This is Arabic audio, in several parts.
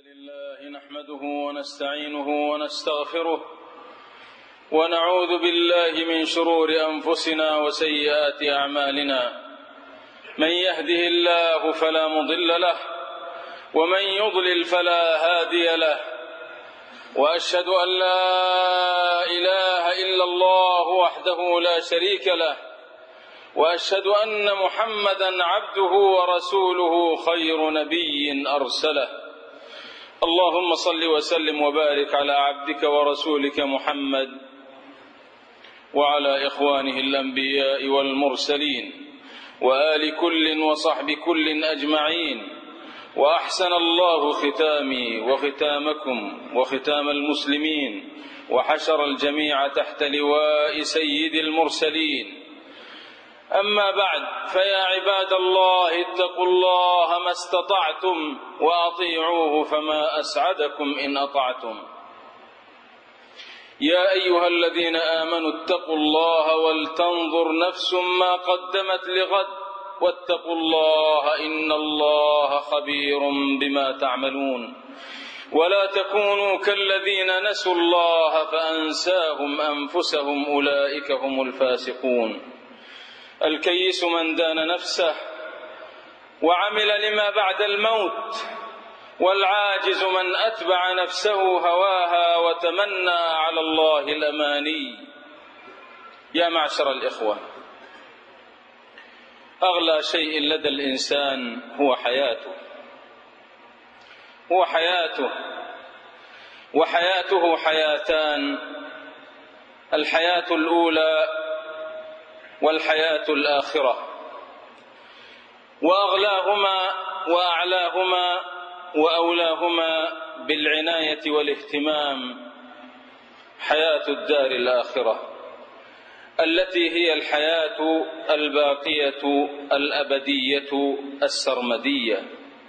لله نحمده ونستعينه ونستغفره ونعوذ بالله من شرور أنفسنا وسيئات أعمالنا. من يهده الله فلا مضل له ومن يضلل فلا هادي له، وأشهد أن لا إله إلا الله وحده لا شريك له، وأشهد أن محمدا عبده ورسوله خير نبي أرسله. اللهم صل وسلم وبارك على عبدك ورسولك محمد وعلى إخوانه الأنبياء والمرسلين وآل كل وصحب كل أجمعين. وأحسن الله ختامي وختامكم وختام المسلمين، وحشر الجميع تحت لواء سيد المرسلين. أما بعد، فيا عباد الله اتقوا الله ما استطعتم وأطيعوه فما أسعدكم إن أطعتم. يا أيها الذين آمنوا اتقوا الله ولتنظر نفس ما قدمت لغد واتقوا الله إن الله خبير بما تعملون. ولا تكونوا كالذين نسوا الله فأنساهم أنفسهم أولئك هم الفاسقون. الكيس من دان نفسه وعمل لما بعد الموت، والعاجز من أتبع نفسه هواها وتمنى على الله الأماني. يا معشر الإخوة، أغلى شيء لدى الإنسان هو حياته، وحياته حياتان: الحياة الأولى والحياة الآخرة، وأغلاهما وأعلاهما وأولاهما بالعناية والاهتمام حياة الدار الآخرة، التي هي الحياة الباقية الأبدية السرمدية.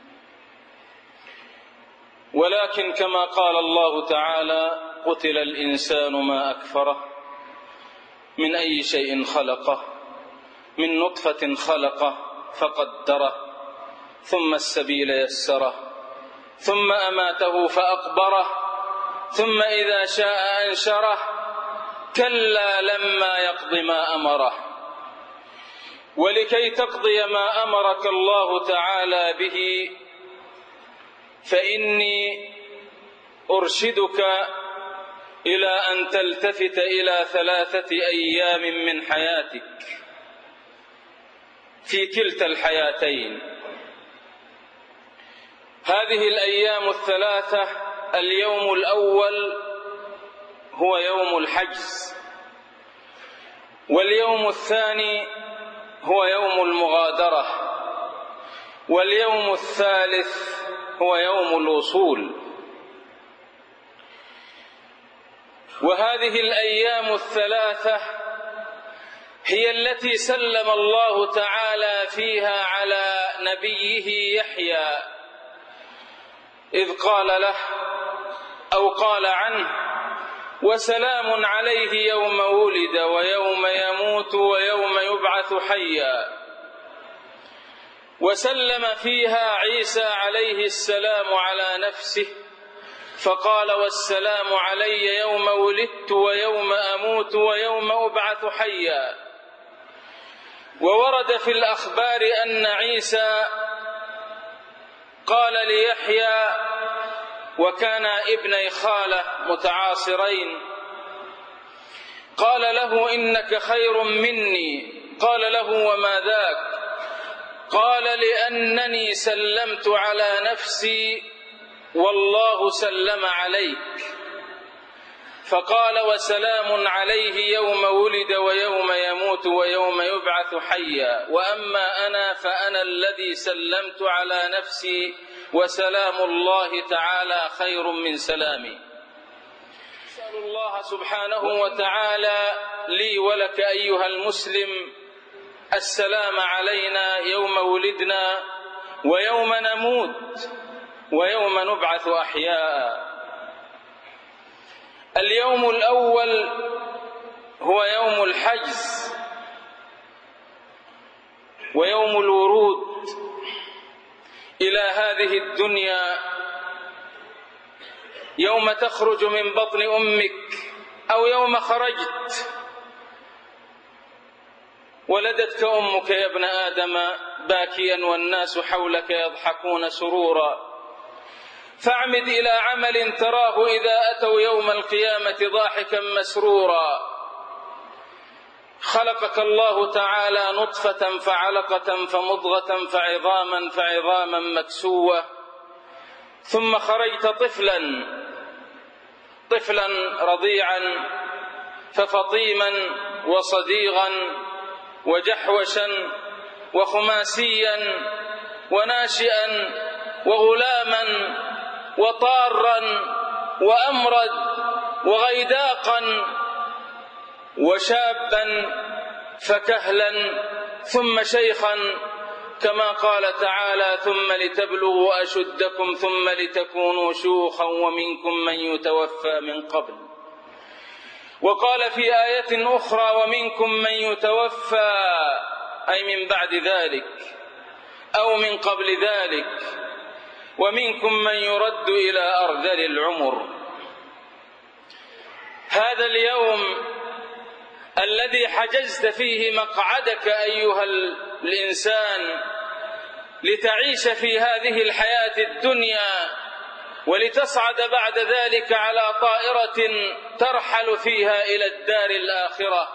ولكن كما قال الله تعالى: قتل الإنسان ما أكفره، من أي شيء خلقه؟ من نطفة خلقه فقدره، ثم السبيل يسره، ثم أماته فأقبره، ثم إذا شاء أنشره، كلا لما يقض ما أمره. ولكي تقضي ما أمرك الله تعالى به فإني أرشدك إلى أن تلتفت إلى 3 أيام من حياتك في كلتا الحياتين. هذه الأيام 3: اليوم الأول هو يوم الحجز، واليوم الثاني هو يوم المغادرة، واليوم الثالث هو يوم الوصول. وهذه الأيام 3 هي التي سلم الله تعالى فيها على نبيه يحيى، إذ قال له أو قال عنه: وسلام عليه يوم ولد ويوم يموت ويوم يبعث حيا. وسلم فيها عيسى عليه السلام على نفسه فقال: والسلام علي يوم ولدت ويوم أموت ويوم أبعث حيا. وورد في الأخبار أن عيسى قال ليحيى، وكان ابني خالة متعاصرين، قال له: إنك خير مني. قال له: وما ذاك؟ قال: لأنني سلمت على نفسي والله سلم عليك. فقال: وسلام عليه يوم ولد ويوم يموت ويوم يبعث حيا. وأما أنا فأنا الذي سلمت على نفسي، وسلام الله تعالى خير من سلامي. أسأل الله سبحانه وتعالى لي ولك أيها المسلم السلام علينا يوم ولدنا ويوم نموت ويوم نبعث أحياء. اليوم الأول هو يوم الحجز ويوم الورود إلى هذه الدنيا يوم تخرج من بطن أمك أو يوم خرجت ولدتك أمك يا ابن آدم باكيا والناس حولك يضحكون سرورا، فاعمد إلى عمل تراه إذا أتوا يوم القيامة ضاحكا مسرورا. خلقك الله تعالى نطفة فعلقة فمضغة فعظاما مكسوة، ثم خرجت طفلا رضيعا ففطيما وصديغا وجحوشا وخماسيا وناشئا وغلاما وطارا وأمرد وغيداقا وشابا فكهلا ثم شيخا، كما قال تعالى: ثم لتبلغوا أشدكم ثم لتكونوا شيوخا ومنكم من يتوفى من قبل. وقال في آية أخرى: ومنكم من يتوفى أي من بعد ذلك أو من قبل ذلك، ومنكم من يرد إلى أرذل العمر. هذا اليوم الذي حجزت فيه مقعدك أيها الإنسان لتعيش في هذه الحياة الدنيا ولتصعد بعد ذلك على طائرة ترحل فيها إلى الدار الآخرة.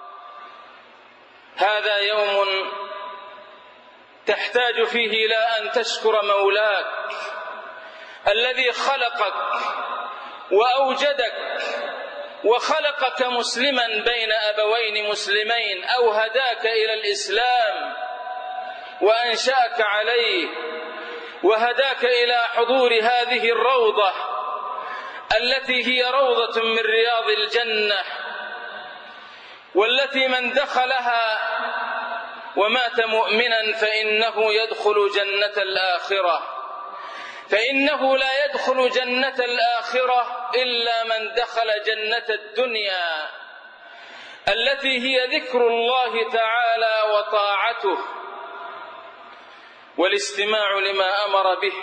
هذا يوم تحتاج فيه إلى أن تشكر مولاك الذي خلقك وأوجدك وخلقك مسلما بين أبوين مسلمين، أو هداك إلى الإسلام وأنشأك عليه وهداك إلى حضور هذه الروضة التي هي روضة من رياض الجنة، والتي من دخلها ومات مؤمنا فإنه يدخل جنة الآخرة، فإنه لا يدخل جنة الآخرة إلا من دخل جنة الدنيا التي هي ذكر الله تعالى وطاعته والاستماع لما أمر به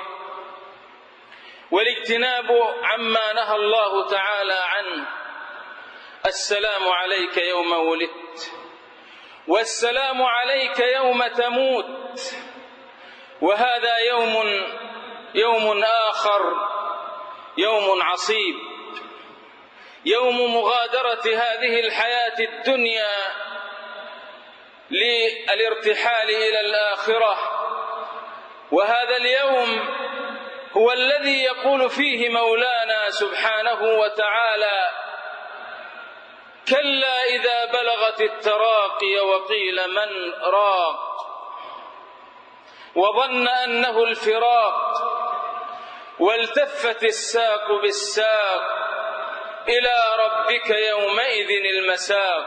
والاجتناب عما نهى الله تعالى عنه. السلام عليك يوم ولدت، والسلام عليك يوم تموت، وهذا يوم آخر، يوم عصيب، يوم مغادرة هذه الحياة الدنيا للارتحال إلى الآخرة. وهذا اليوم هو الذي يقول فيه مولانا سبحانه وتعالى: كلا إذا بلغت التراقي وقيل من راق وظن أنه الفراق والتفت الساق بالساق إلى ربك يومئذ المساق.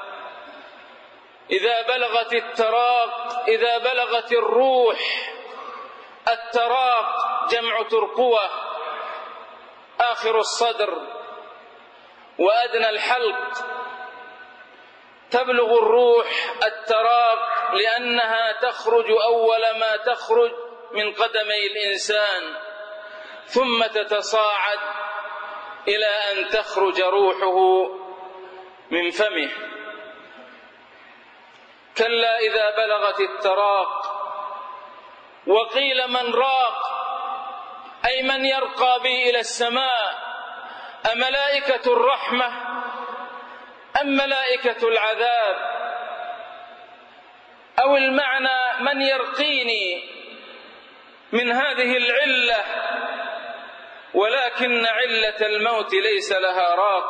إذا بلغت التراق، إذا بلغت الروح، التراق جمع ترقوة، آخر الصدر وأدنى الحلق، تبلغ الروح التراق لأنها تخرج أول ما تخرج من قدمي الإنسان، ثم تتصاعد إلى أن تخرج روحه من فمه. كلا إذا بلغت التراق وقيل من راق، أي من يرقى بي إلى السماء، أملائكة الرحمة أم ملائكة العذاب؟ أو المعنى من يرقيني من هذه العلة، ولكن علة الموت ليس لها راق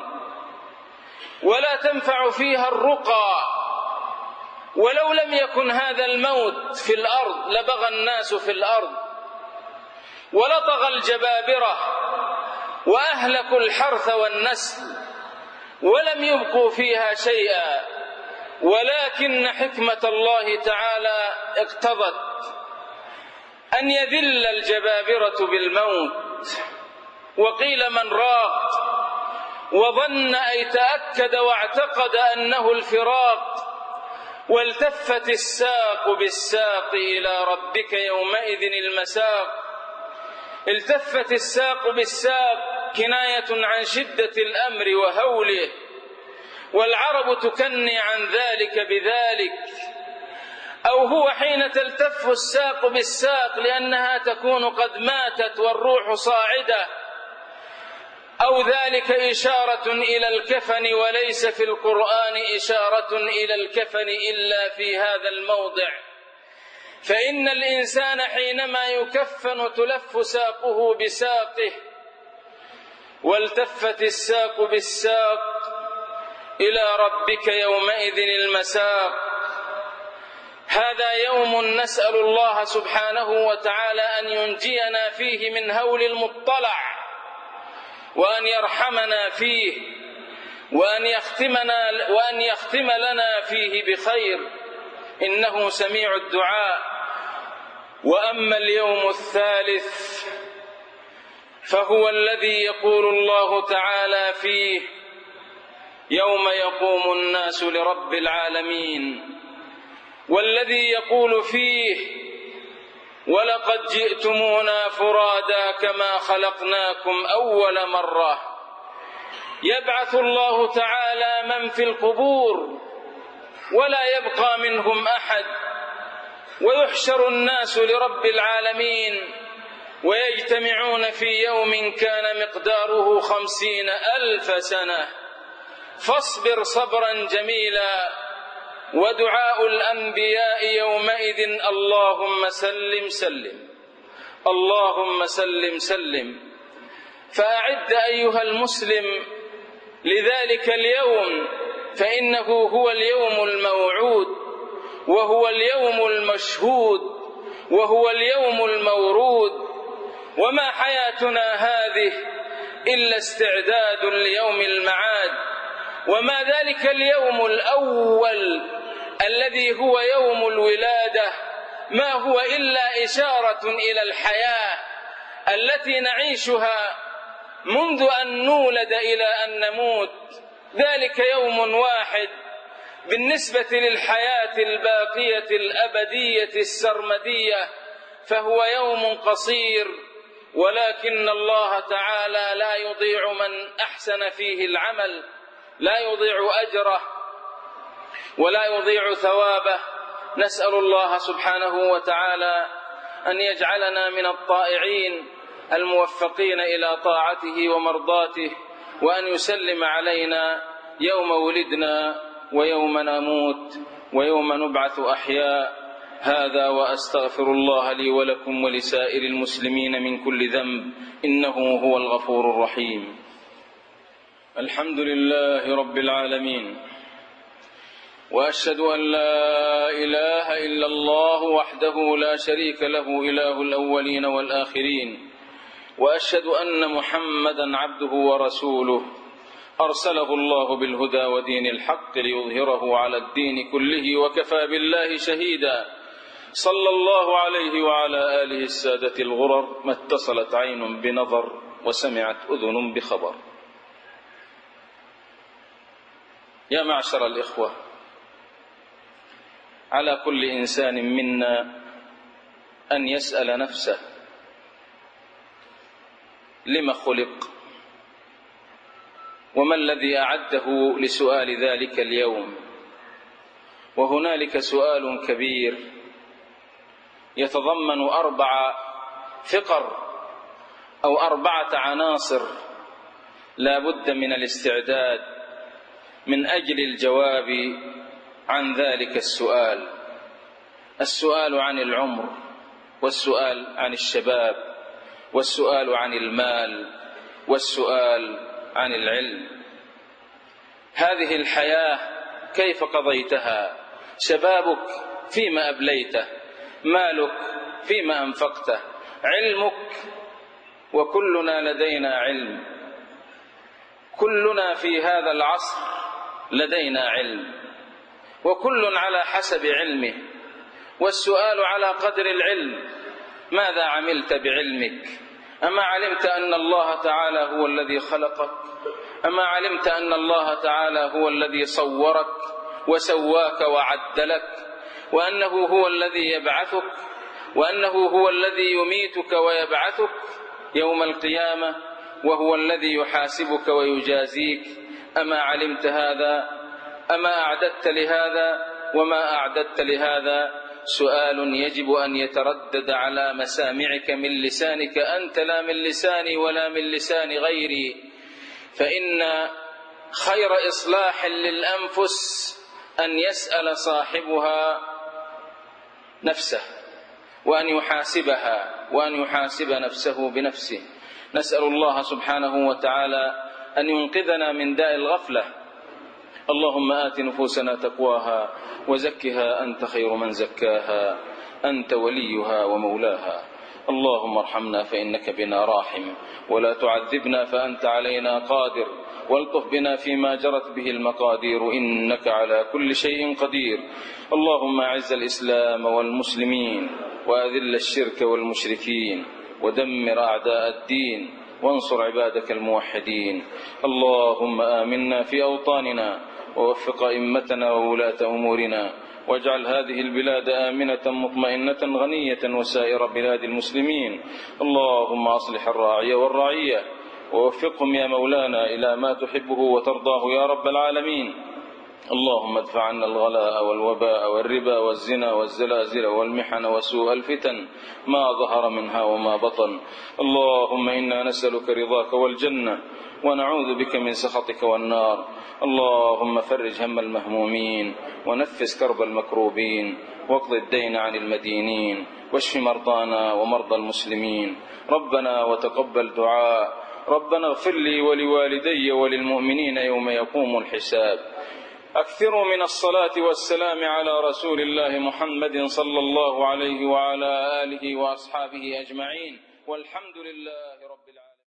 ولا تنفع فيها الرقى. ولو لم يكن هذا الموت في الأرض لبغى الناس في الأرض ولطغى الجبابرة وأهلكوا الحرث والنسل ولم يبقوا فيها شيئا، ولكن حكمة الله تعالى اقتضت أن يذل الجبابرة بالموت. وقيل من راق، وظن أي تأكد واعتقد أنه الفراق، والتفت الساق بالساق إلى ربك يومئذ المساق. التفت الساق بالساق كناية عن شدة الأمر وهوله، والعرب تكني عن ذلك بذلك، أو هو حين تلتف الساق بالساق لأنها تكون قد ماتت والروح صاعدة، أو ذلك إشارة إلى الكفن، وليس في القرآن إشارة إلى الكفن إلا في هذا الموضع. فإن الإنسان حينما يكفن تلف ساقه بساقه، والتفت الساق بالساق، إلى ربك يومئذ المساق. هذا يوم نسأل الله سبحانه وتعالى أن ينجينا فيه من هول المطلع، وأن يرحمنا فيه، وأن يختم لنا فيه بخير، إنه سميع الدعاء. وأما اليوم الثالث فهو الذي يقول الله تعالى فيه: يوم يقوم الناس لرب العالمين، والذي يقول فيه: ولقد جئتمونا فرادا كما خلقناكم أول مرة. يبعث الله تعالى من في القبور ولا يبقى منهم أحد، ويحشر الناس لرب العالمين، ويجتمعون في يوم كان مقداره 50,000 سنة. فاصبر صبرا جميلا. ودعاء الأنبياء يومئذ: اللهم سلم سلم، اللهم سلم سلم. فأعد أيها المسلم لذلك اليوم، فإنه هو اليوم الموعود، وهو اليوم المشهود، وهو اليوم المورود. وما حياتنا هذه إلا استعداد ليوم المعاد. وما ذلك اليوم الأول الذي هو يوم الولادة ما هو إلا إشارة إلى الحياة التي نعيشها منذ أن نولد إلى أن نموت. ذلك يوم واحد بالنسبة للحياة الباقية الأبدية السرمدية، فهو يوم قصير، ولكن الله تعالى لا يضيع من أحسن فيه العمل، لا يضيع أجره ولا يضيع ثوابه. نسأل الله سبحانه وتعالى أن يجعلنا من الطائعين الموفقين إلى طاعته ومرضاته، وأن يسلم علينا يوم ولدنا ويوم نموت ويوم نبعث أحياء. هذا وأستغفر الله لي ولكم ولسائر المسلمين من كل ذنب، إنه هو الغفور الرحيم. الحمد لله رب العالمين، وأشهد أن لا إله إلا الله وحده لا شريك له إله الأولين والآخرين، وأشهد أن محمدا عبده ورسوله أرسله الله بالهدى ودين الحق ليظهره على الدين كله، وكفى بالله شهيدا. صلى الله عليه وعلى آله السادة الغرر، ما اتصلت عين بنظر وسمعت أذن بخبر. يا معشر الإخوة، على كل إنسان منا أن يسأل نفسه: لم خلق؟ وما الذي أعده لسؤال ذلك اليوم؟ وهنالك سؤال كبير يتضمن 4 فقر أو 4 عناصر لا بد من الاستعداد من أجل الجواب عن ذلك السؤال. السؤال عن العمر، والسؤال عن الشباب، والسؤال عن المال، والسؤال عن العلم. هذه الحياة كيف قضيتها؟ شبابك فيما أبليته، مالك فيما أنفقته، علمك، وكلنا لدينا علم، كلنا في هذا العصر لدينا علم، وكل على حسب علمه. والسؤال على قدر العلم: ماذا عملت بعلمك؟ أما علمت أن الله تعالى هو الذي خلقك؟ أما علمت أن الله تعالى هو الذي صورك وسواك وعدلك، وأنه هو الذي يبعثك، وأنه هو الذي يميتك ويبعثك يوم القيامة، وهو الذي يحاسبك ويجازيك. أما علمت هذا؟ أما أعددت لهذا؟ وما أعددت لهذا؟ سؤال يجب أن يتردد على مسامعك من لسانك أنت، لا من لساني ولا من لسان غيري. فإن خير إصلاح للأنفس أن يسأل صاحبها نفسه، وأن يحاسبها، وأن يحاسب نفسه بنفسه. نسأل الله سبحانه وتعالى أن ينقذنا من داء الغفلة. اللهم آت نفوسنا تقواها وزكها أنت خير من زكاها، أنت وليها ومولاها. اللهم ارحمنا فإنك بنا راحم، ولا تعذبنا فأنت علينا قادر، والطف بنا فيما جرت به المقادير، إنك على كل شيء قدير. اللهم أعز الإسلام والمسلمين، وأذل الشرك والمشركين، ودمر أعداء الدين، وانصر عبادك الموحدين. اللهم آمنا في أوطاننا، ووفق أئمتنا وولاة أمورنا، واجعل هذه البلاد آمنة مطمئنة غنية وسائر بلاد المسلمين. اللهم أصلح الراعي والرعية، ووفقهم يا مولانا إلى ما تحبه وترضاه يا رب العالمين. اللهم ادفع عنا الغلاء والوباء والربا والزنا والزلازل والمحن وسوء الفتن ما ظهر منها وما بطن. اللهم إنا نسألك رضاك والجنة، ونعوذ بك من سخطك والنار. اللهم فرج هم المهمومين، ونفس كرب المكروبين، واقض الدين عن المدينين، واشف مرضانا ومرضى المسلمين. ربنا وتقبل دعاء. ربنا اغفر لي ولوالدي وللمؤمنين يوم يقوم الحساب. أكثروا من الصلاة والسلام على رسول الله محمد صلى الله عليه وعلى آله وأصحابه أجمعين، والحمد لله.